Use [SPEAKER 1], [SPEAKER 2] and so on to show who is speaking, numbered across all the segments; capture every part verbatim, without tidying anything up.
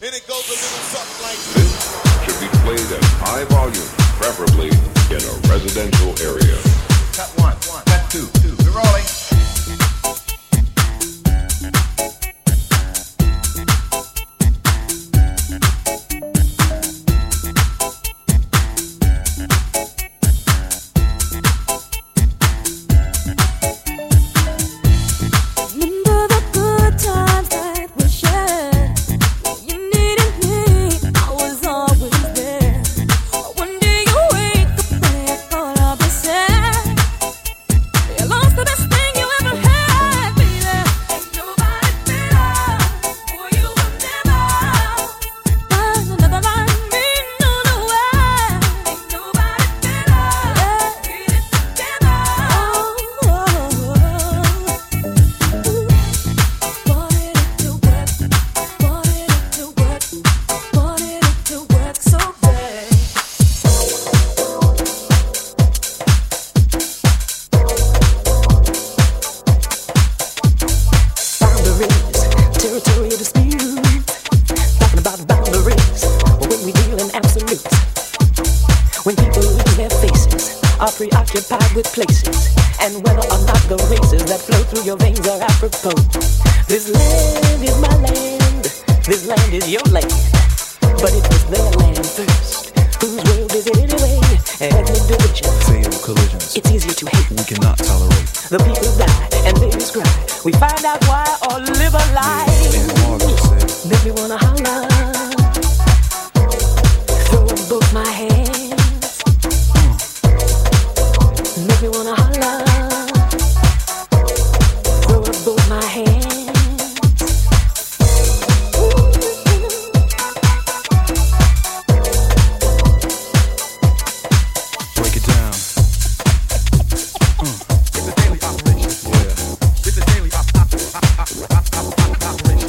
[SPEAKER 1] And it goes a little something like
[SPEAKER 2] this. This should be played at high volume, preferably in a residential area.
[SPEAKER 3] Cut one, one, cut two, two. We're rolling.
[SPEAKER 4] Preoccupied with places and whether or not the races that flow through your veins are apropos. This land is my land, this land is your land, but it was their land first. Whose world is it anyway? Ethnic division,
[SPEAKER 5] fatal collisions.
[SPEAKER 4] It's easier to hate.
[SPEAKER 5] We cannot tolerate.
[SPEAKER 4] The people die and babies cry. We find out why or live a lie. Make me wanna holler, throw up both my hands. Make me wanna holler, throw up both my hands.
[SPEAKER 5] Break it down. Mm.
[SPEAKER 3] It's a daily operation. Yeah. It's a daily op- op- op- op- op- op- operation.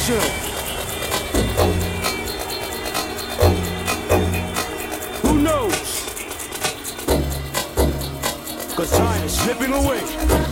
[SPEAKER 6] Listen. Who knows? Cause time is slipping away.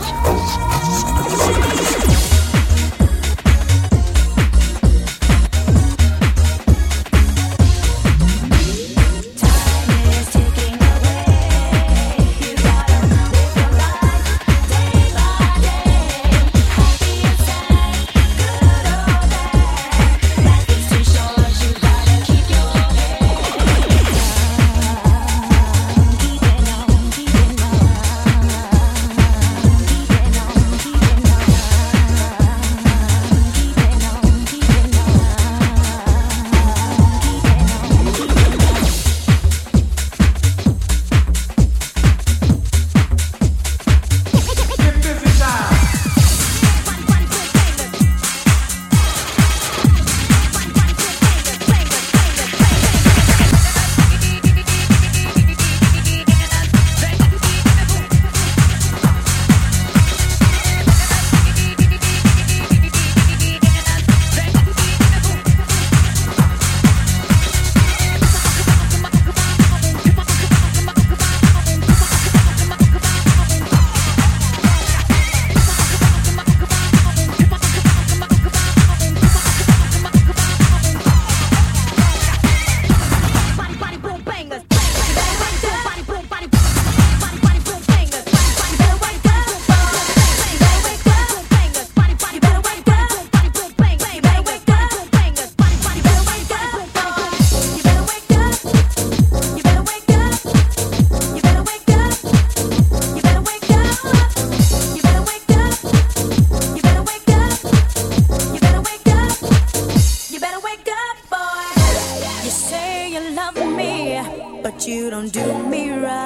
[SPEAKER 7] But you don't do me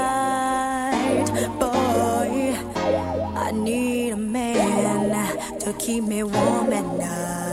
[SPEAKER 7] right, boy. I need a man to keep me warm at night.